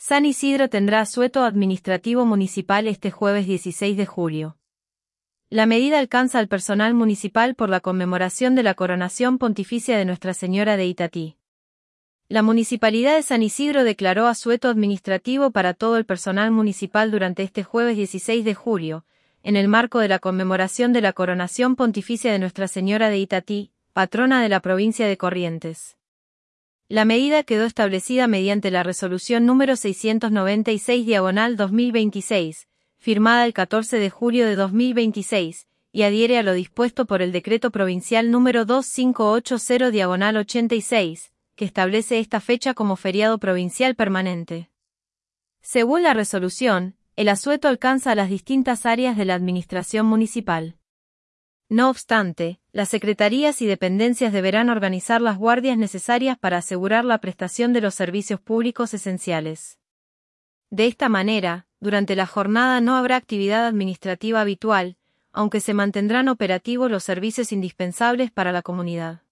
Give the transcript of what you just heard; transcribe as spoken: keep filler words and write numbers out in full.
San Isidro tendrá asueto administrativo municipal este jueves dieciséis de julio. La medida alcanza al personal municipal por la conmemoración de la coronación pontificia de Nuestra Señora de Itatí. La Municipalidad de San Isidro declaró asueto administrativo para todo el personal municipal durante este jueves dieciséis de julio, en el marco de la conmemoración de la coronación pontificia de Nuestra Señora de Itatí, patrona de la provincia de Corrientes. La medida quedó establecida mediante la resolución número seiscientos noventa y seis diagonal dos mil veintiséis, firmada el catorce de julio de dos mil veintiséis, y adhiere a lo dispuesto por el decreto provincial número veinticinco ochenta diagonal ochenta y seis, que establece esta fecha como feriado provincial permanente. Según la resolución, el asueto alcanza a las distintas áreas de la administración municipal. No obstante, las secretarías y dependencias deberán organizar las guardias necesarias para asegurar la prestación de los servicios públicos esenciales. De esta manera, durante la jornada no habrá actividad administrativa habitual, aunque se mantendrán operativos los servicios indispensables para la comunidad.